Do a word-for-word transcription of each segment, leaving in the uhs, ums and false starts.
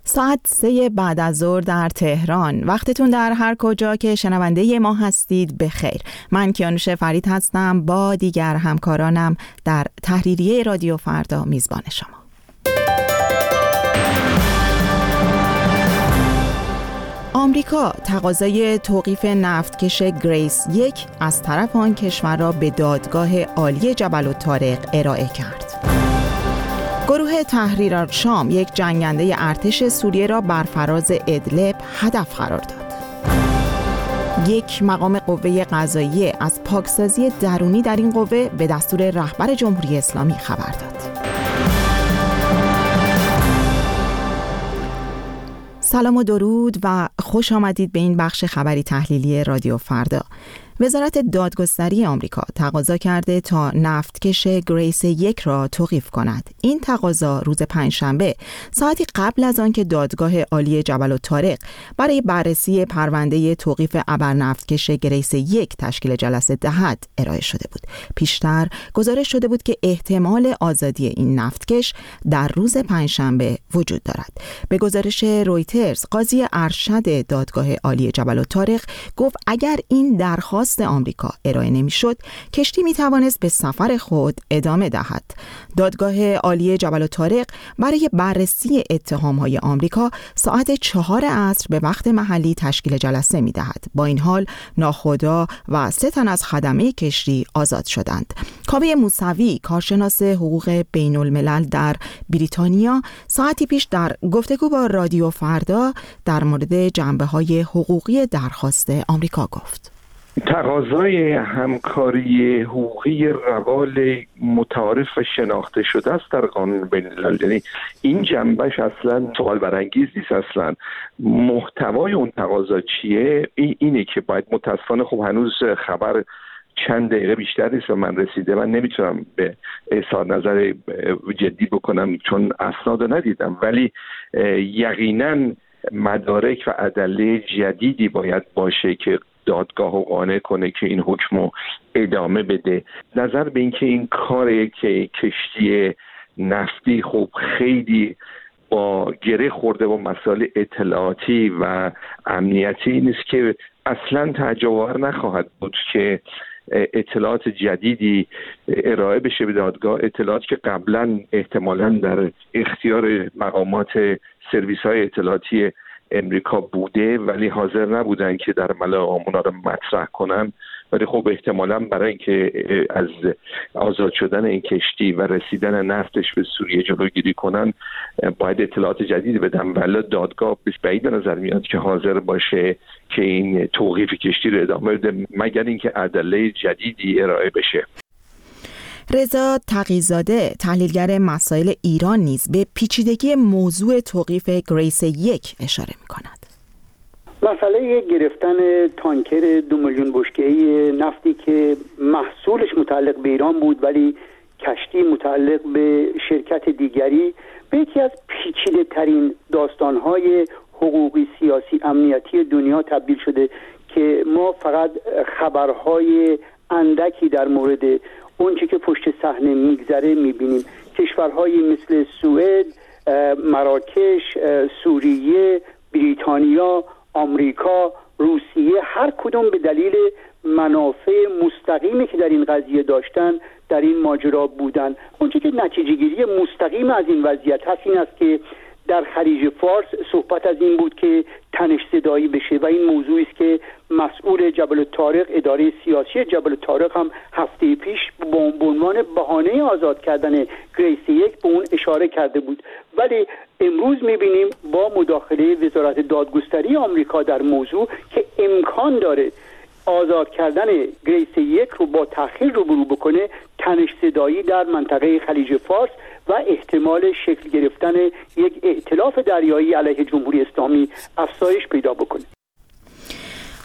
ساعت سه بعد از ظهر در تهران. وقتتون در هر کجا که شنونده ما هستید بخیر. من کیانوش فرید هستم با دیگر همکارانم در تحریریه رادیو فردا میزبان شما. آمریکا تقاضای توقیف نفتکش گریس یک از طرف آن کشور را به دادگاه عالی جبل الطارق ارائه کرد. گروه تحریر الشام یک جنگنده ارتش سوریه را بر فراز ادلب هدف قرار داد. یک مقام قوه قضاییه از پاکسازی درونی در این قوه به دستور رهبر جمهوری اسلامی خبر داد. سلام و درود و خوش آمدید به این بخش خبری تحلیلی رادیو فردا. وزارت دادگستری آمریکا تقاضا کرده تا نفتکش گریس یک را توقیف کند. این تقاضا روز پنجشنبه ساعتی قبل از آنکه دادگاه عالی جبل الطارق برای بررسی پرونده توقیف ابرنفتکش گریس یک تشکیل جلسه دهد ارائه شده بود. پیشتر گزارش شده بود که احتمال آزادی این نفتکش در روز پنجشنبه وجود دارد. به گزارش رویترز، قاضی ارشد دادگاه عالی جبل الطارق گفت اگر این درخواست آمریکا ارائه نمی‌شد، کشتی می‌توانست به سفر خود ادامه دهد. دادگاه عالی جبل الطارق برای بررسی اتهام‌های آمریکا ساعت چهار عصر به وقت محلی تشکیل جلسه می‌دهد. با این حال ناخدا و سه تن از خدمه کشتی آزاد شدند. کاوه موسوی، کارشناس حقوق بین‌الملل در بریتانیا، ساعتی پیش در گفتگو با رادیو فردا در مورد جنبه‌های حقوقی درخواست آمریکا گفت: تقاضای همکاری حقوقی روال متعارف و شناخته شده است در قانون بین‌الملل. یعنی این جنبش اصلا سوال برانگیز نیست. اصلا محتوای اون تقاضا چیه؟ اینه که باید متاسفانه خب هنوز خبر چند دقیقه بیشتر نیست و من رسیده. من نمیتونم به اظهار نظر جدی بکنم چون اسناد ندیدم، ولی یقینا مدارک و ادله جدیدی باید باشه که دادگاه رو قانع کنه که این حکم رو ادامه بده. نظر به اینکه این کاری که کشتی نفتی خب خیلی با گره خورده با مسائل اطلاعاتی و امنیتی نیست که اصلا تعجب نخواهد بود که اطلاعات جدیدی ارائه بشه به دادگاه، اطلاعاتی که قبلا احتمالاً در اختیار مقامات سرویس‌های اطلاعاتی امریکا بوده ولی حاضر نبودن که در ملأ اونا رو مطرح کنن. ولی خب احتمالاً برای اینکه از آزاد شدن این کشتی و رسیدن نفتش به سوریه جلوگیری کنن باید اطلاعات جدیدی بدن، ولی دادگاه بعید به نظر میاد که حاضر باشه که این توقیف کشتی رو ادامه بده مگر اینکه ادله جدیدی ارائه بشه. رضا تقی‌زاده، تحلیلگر مسائل ایران، نیز به پیچیدگی موضوع توقیف گریس یک اشاره می‌کند. مسئله گرفتن تانکر دو میلیون بشکه‌ای نفتی که محصولش متعلق به ایران بود ولی کشتی متعلق به شرکت دیگری به یکی از پیچیده ترین داستان‌های حقوقی، سیاسی، امنیتی دنیا تبدیل شده که ما فقط خبرهای اندکی در مورد اون چی که پشت صحنه میگذره میبینیم. کشورهایی مثل سوئد، مراکش، سوریه، بریتانیا، آمریکا، روسیه، هر کدوم به دلیل منافع مستقیمی که در این قضیه داشتن در این ماجرا بودن. اون چی که نتیجه گیری مستقیم از این وضعیت هست این است که در خلیج فارس صحبت از این بود که تنش زدایی بشه و این موضوعی است که مسئول جبل الطارق، اداره سیاسی جبل الطارق هم هفته پیش به عنوان بهانه آزاد کردن گریس یک به اون اشاره کرده بود. ولی امروز می‌بینیم با مداخله وزارت دادگستری آمریکا در موضوع که امکان داره آزاد کردن گریس یک رو با تأخیر روبرو بکنه، تنش زدایی در منطقه خلیج فارس و احتمال شکل گرفتن یک ائتلاف دریایی علیه جمهوری اسلامی افزایش پیدا بکنه.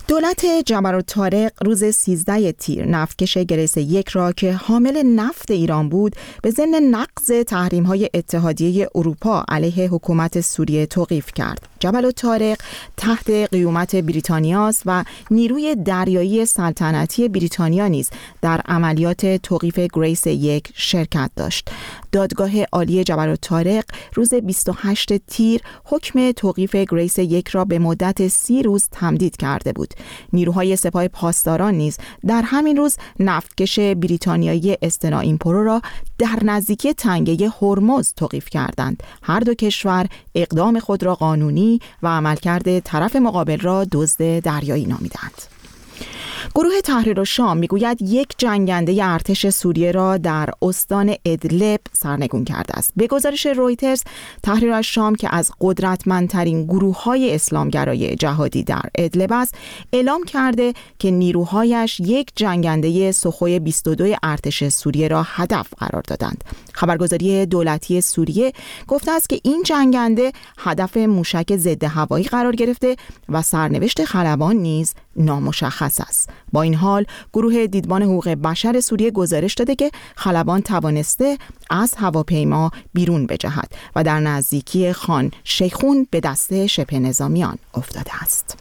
دولت جبل الطارق روز سیزده تیر نفتکش گریس یک را که حامل نفت ایران بود به ضمن نقض تحریم‌های اتحادیه اروپا علیه حکومت سوریه توقیف کرد. جبل الطارق تحت قیومت بریتانیاست و نیروی دریایی سلطنتی بریتانیا نیز در عملیات توقیف گریس یک شرکت داشت. دادگاه عالی جبل الطارق روز بیست و هشتم تیر حکم توقیف گریس یک را به مدت سی روز تمدید کرده بود. نیروهای سپاه پاسداران نیز در همین روز نفتکش بریتانیایی استنا ایمپرو را در نزدیکی تنگه هرمز توقیف کردند. هر دو کشور اقدام خود را قانونی و عملکرد طرف مقابل را دزد دریایی نامیدند. گروه تحریر الشام میگوید یک جنگنده ارتش سوریه را در استان ادلب سرنگون کرده است. به گزارش رویترز، تحریر الشام که از قدرتمندترین گروه‌های اسلامگرای جهادی در ادلب است، اعلام کرده که نیروهایش یک جنگنده سوخوی بیست و دو ارتش سوریه را هدف قرار دادند. خبرگزاری دولتی سوریه گفته است که این جنگنده هدف موشک ضد هوایی قرار گرفته و سرنوشت خلبان نیز نامشخص است. با این حال گروه دیدبان حقوق بشر سوریه گزارش داده که خلبان توانسته از هواپیما بیرون بجهد و در نزدیکی خان شیخون به دست شبه نظامیان افتاده است.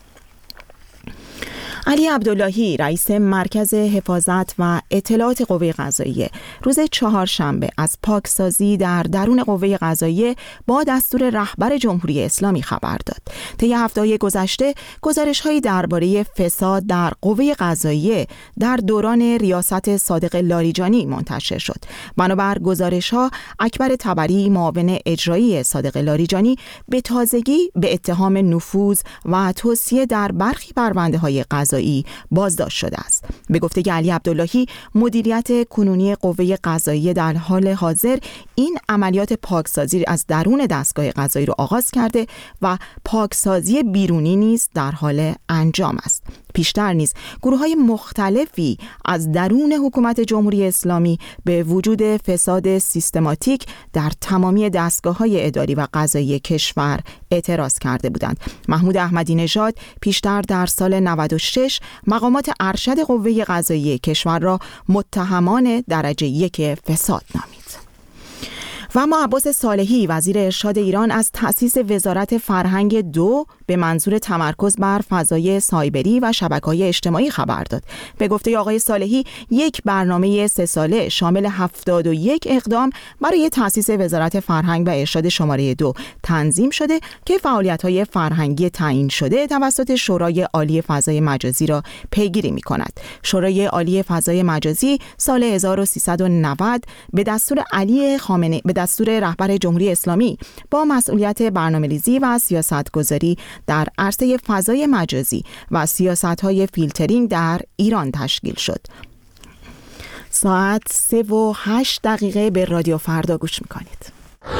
علی عبداللهی رئیس مرکز حفاظت و اطلاعات قوه قضاییه روز چهارشنبه از پاکسازی در درون قوه قضاییه با دستور رهبر جمهوری اسلامی خبر داد. طی هفته‌های گذشته گزارش‌هایی درباره فساد در قوه قضاییه در دوران ریاست صادق لاریجانی منتشر شد. بنابر گزارش‌ها، اکبر طبری معاون اجرایی صادق لاریجانی به تازگی به اتهام نفوذ و توصیه در برخی پرونده‌های قضایی بازداشت شده است. به گفته علی عبداللهی، مدیریت کنونی قوه قضاییه در حال حاضر این عملیات پاکسازی از درون دستگاه قضایی را آغاز کرده و پاکسازی بیرونی نیز در حال انجام است. پیشتر نیز گروه‌های مختلفی از درون حکومت جمهوری اسلامی به وجود فساد سیستماتیک در تمامی دستگاه‌های اداری و قضایی کشور اعتراض کرده بودند. محمود احمدی نژاد پیشتر در سال نود و شش مقامات ارشد قوه قضاییه کشور را متهمان درجه یک فساد نامید. و اما عباس صالحی وزیر ارشاد ایران از تأسیس وزارت فرهنگ دو به منظور تمرکز بر فضای سایبری و شبکه‌های اجتماعی خبر داد. به گفته آقای صالحی، یک برنامه سه ساله شامل هفتاد و یک اقدام برای تأسیس وزارت فرهنگ و ارشاد شماره دو تنظیم شده که فعالیت‌های فرهنگی تعیین شده توسط شورای عالی فضای مجازی را پیگیری می‌کند. شورای عالی فضای مجازی سال هزار و سیصد و نود به دستور علی خامنه‌ای به دستور رهبر جمهوری اسلامی با مسئولیت برنامه‌ریزی و سیاست‌گذاری در عرصه فضای مجازی و سیاست‌های فیلترینگ در ایران تشکیل شد. ساعت سه و هشت دقیقه به رادیو فردا گوش می‌کنید.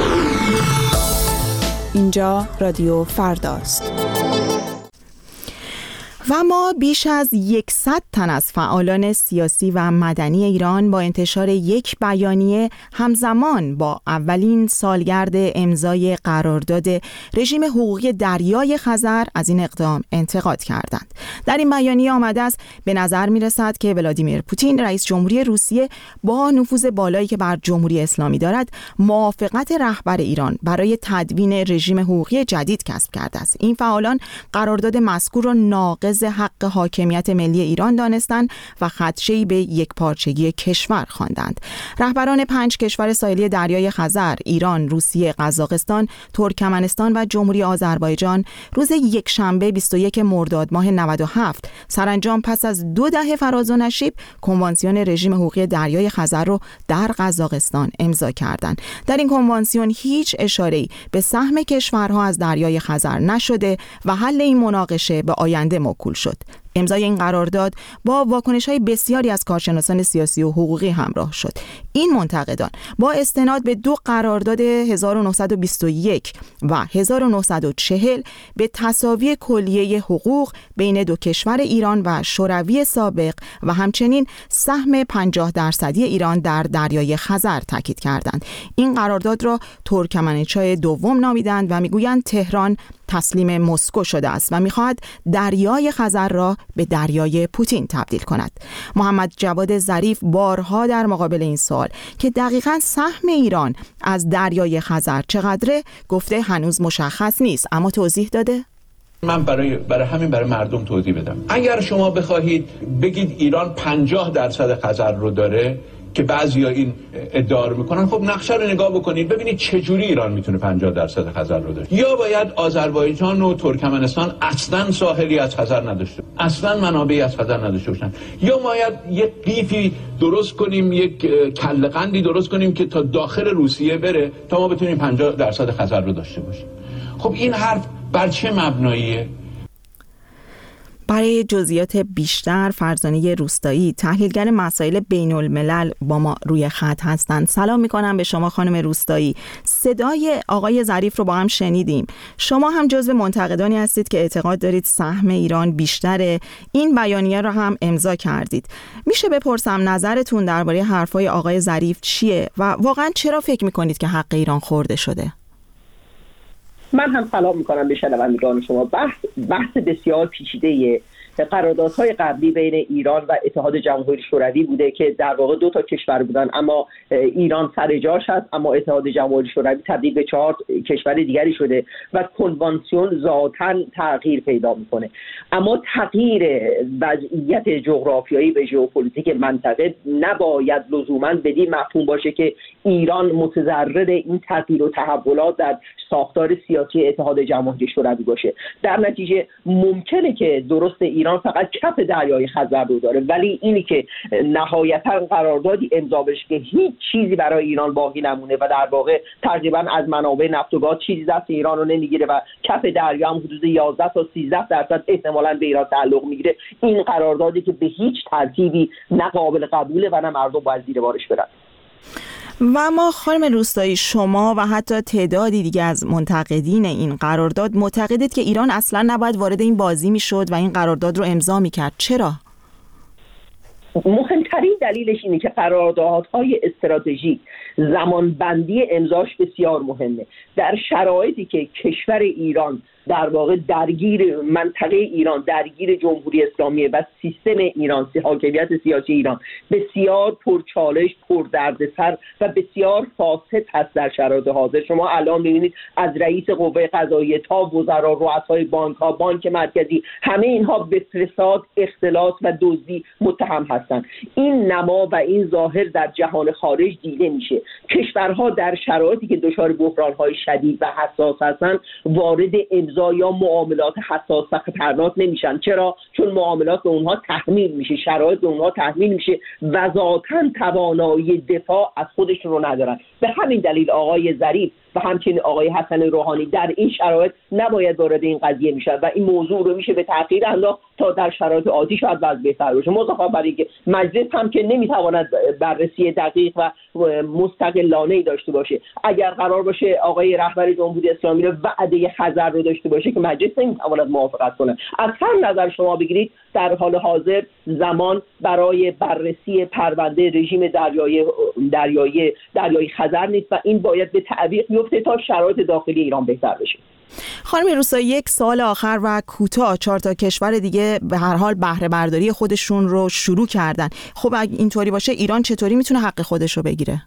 اینجا رادیو فرداست. و ما بیش از صد تن از فعالان سیاسی و مدنی ایران با انتشار یک بیانیه همزمان با اولین سالگرد امضای قرارداد رژیم حقوقی دریای خزر از این اقدام انتقاد کردند. در این بیانیه آمده است به نظر می رسد که ولادیمیر پوتین رئیس جمهوری روسیه با نفوذ بالایی که بر جمهوری اسلامی دارد موافقت رهبر ایران برای تدوین رژیم حقوقی جدید کسب کرده است. این فعالان قرارداد مذکور را ناقض حق حاکمیت ملی ایران دانستند و خدشه‌ای به یک پارچگی کشور خواندند. رهبران پنج کشور ساحلی دریای خزر، ایران، روسیه، قزاقستان، ترکمنستان و جمهوری آذربایجان روز یکشنبه بیست و یکم مرداد ماه نود و هفت سرانجام پس از دو دهه فراز و نشیب کنوانسیون رژیم حقوقی دریای خزر را در قزاقستان امضا کردند. در این کنوانسیون هیچ اشاره‌ای به سهم کشورها از دریای خزر نشده و حل این مناقشه به آینده موکول شد. امضای این قرارداد با واکنش‌های بسیاری از کارشناسان سیاسی و حقوقی همراه شد. این منتقدان با استناد به دو قرارداد هزار و نهصد و بیست و یک و هزار و نهصد و چهل به تساوی کلیه حقوق بین دو کشور ایران و شوروی سابق و همچنین سهم پنجاه درصدی ایران در دریای خزر تاکید کردند. این قرارداد را ترکمنچای دوم نامیدند و میگویند تهران تسلیم مسکو شده است و میخواهد دریای خزر را به دریای پوتین تبدیل کند. محمد جواد ظریف بارها در مقابل این سوال که دقیقاً سهم ایران از دریای خزر چقدره گفته هنوز مشخص نیست، اما توضیح داده من برای برای همین برای مردم توضیح بدم. اگر شما بخواهید بگید ایران پنجاه درصد خزر رو داره که بعضیا این ادعا رو میکنن، خب نقشه رو نگاه بکنید ببینید چه جوری ایران میتونه پنجاه درصد خزر رو داره. یا باید آذربایجان و ترکمنستان اصلا ساحلی از خزر نداشته، اصلا منابعی از خزر نداشته باشن، یا باید یک قیفی درست کنیم، یک کله قندی درست کنیم که تا داخل روسیه بره تا ما بتونیم پنجاه درصد خزر رو داشته باشیم. خب این حرف بر چه مبناییه؟ برای جزئیات بیشتر فرزانه روستایی، تحلیلگر مسائل بین الملل، با ما روی خط هستند. سلام میکنم به شما خانم روستایی. صدای آقای ظریف رو با هم شنیدیم. شما هم جزو منتقدانی هستید که اعتقاد دارید سهم ایران بیشتره. این بیانیه رو هم امضا کردید. میشه بپرسم نظرتون درباره حرفای آقای ظریف چیه و واقعا چرا فکر میکنید که حق ایران خورده شده؟ من هم سلام میکنم به شنوندگان شما. بحث بحث بسیار پیچیده قراردادهای قبلی بین ایران و اتحاد جماهیر شوروی بوده که در واقع دو تا کشور بودن، اما ایران سر جاش هست، اما اتحاد جماهیر شوروی تبدیل به چهار کشور دیگری شده و کنوانسیون ذاتاً تغییر پیدا میکنه. اما تغییر وضعیت جغرافیایی و ژئوپلیتیک منطقه نباید لزوماً بدین مفهوم باشه که ایران متضرر این تغییر و تحولات در ساختار سیاسی اتحاد جماهیر شوروی باشه. در نتیجه ممکنه که درست ایران فقط کف دریای خزر رو داره، ولی اینی که نهایتا قراردادی امضا بشه که هیچ چیزی برای ایران باقی نمونه و در واقع تقریبا از منابع نفت و گاز چیزی دست ایران رو نمیگیره و کف دریا هم حدود یازده تا سیزده درصد احتمالاً به ایران تعلق میگیره، این قراردادی که به هیچ ترتیبی نه قابل قبوله و نه مردم باید زیر بارش برن. و ما خانم روستایی، شما و حتی تعدادی دیگه از منتقدین این قرارداد معتقدید که ایران اصلا نباید وارد این بازی میشد و این قرارداد رو امضا میکرد. چرا؟ مهمترین دلیلش اینه که قراردادهای استراتژیک زمانبندی امضاش بسیار مهمه. در شرایطی که کشور ایران در واقع درگیر منطقه ایران، درگیر جمهوری اسلامی و سیستم ایران، حاکمیت سیاسی ایران بسیار پرچالش، پردردسر و بسیار فاسد هست در شرایط حاضر. شما الان می‌بینید از رئیس قوه قضاییه تا وزرا، رؤسای بانک‌ها، بانک مرکزی، همه اینها به فساد، اختلاس و دزدی متهم هستند. این نما و این ظاهر در جهان خارج دیده میشه. کشورها در شرایطی که دچار بحران‌های شدید و حساس هستند وارد امضا یا معاملات حساس و خطرناک نمیشن. چرا؟ چون معاملات به اونها تحمیل میشه، شرایط به اونها تحمیل میشه و ذاتاً توانایی دفاع از خودشون رو ندارن. به همین دلیل آقای ظریف و همچنین آقای حسن روحانی در این شرایط نباید وارد این قضیه میشن و این موضوع رو میشه به تأخیر انداخت تا در شرایط عادی شاید وضع بهتر بشه. مضافاً بر اینکه مجلس هم که نمیتواند بررسی دقیق و مستقلانه‌ای داشته باشه، اگر قرار باشه آقای رهبر جمهوری اسلامی رو وعده خزر رو داشته باشه که مجلس نمیتواند موافقت کنه. از هر نظر شما بگیرید در حال حاضر زمان برای بررسی پرونده رژیم دریایی دریایی دریایی خزر نیست و این باید به تعویق بیفته تا شرایط داخلی ایران بهتر بشه. خانم روستایی، یک سوال آخر و کوتاه. چهار تا کشور دیگه به هر حال بهره برداری خودشون رو شروع کردن. خب اگه اینطوری باشه ایران چطوری میتونه حق خودش رو بگیره؟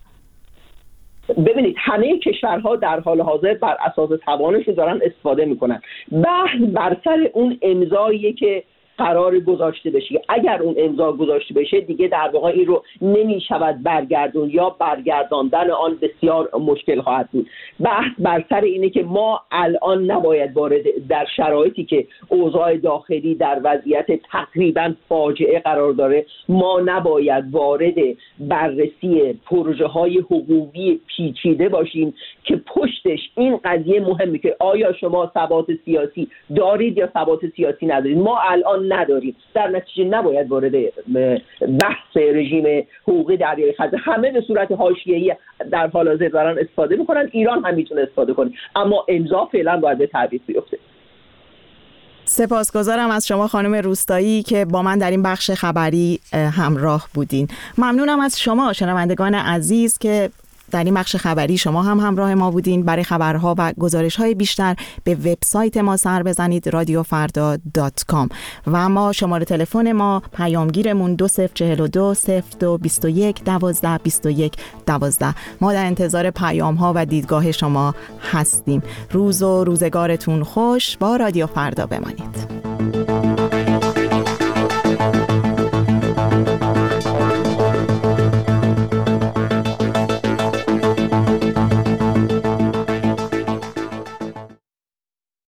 ببینید همه کشورها در حال حاضر بر اساس توانشون دارن استفاده میکنن. بحث بر سر اون امضایی که قرار گذاشته بشه. اگر اون امضا گذاشته بشه دیگه در واقع این رو نمیشود برگردون یا برگرداندن آن بسیار مشکل خواهد بود. بحث بر سر اینه که ما الان نباید وارد در شرایطی که اوضاع داخلی در وضعیت تقریبا فاجعه قرار داره، ما نباید وارد بررسی پروژه های حقوقی پیچیده باشیم که پشتش این قضیه مهمه که آیا شما ثبات سیاسی دارید یا ثبات سیاسی ندارید. ما الان نداریم، در نتیجه نباید وارد بحث رژیم حقوقی دریای خزر. همه به صورت حاشیه‌ای در حال حاضر دارن استفاده میکنن، ایران هم میتونه استفاده کنه، اما امضا فعلا باید به تعویق بیفته. سپاسگزارم از شما خانم روستایی که با من در این بخش خبری همراه بودین. ممنونم از شما شنوندگان عزیز که در این بخش خبری شما هم همراه ما بودین. برای خبرها و گزارش‌های بیشتر به وبسایت ما سر بزنید رادیو فردا دات کام و ما شماره تلفن ما پیامگیرمون دو صفر چهل و دو صفر دو بیست و یک دوازده بیست و یک دوازده. ما در انتظار پیام‌ها و دیدگاه شما هستیم. روز و روزگارتون خوش. با رادیو فردا بمانید.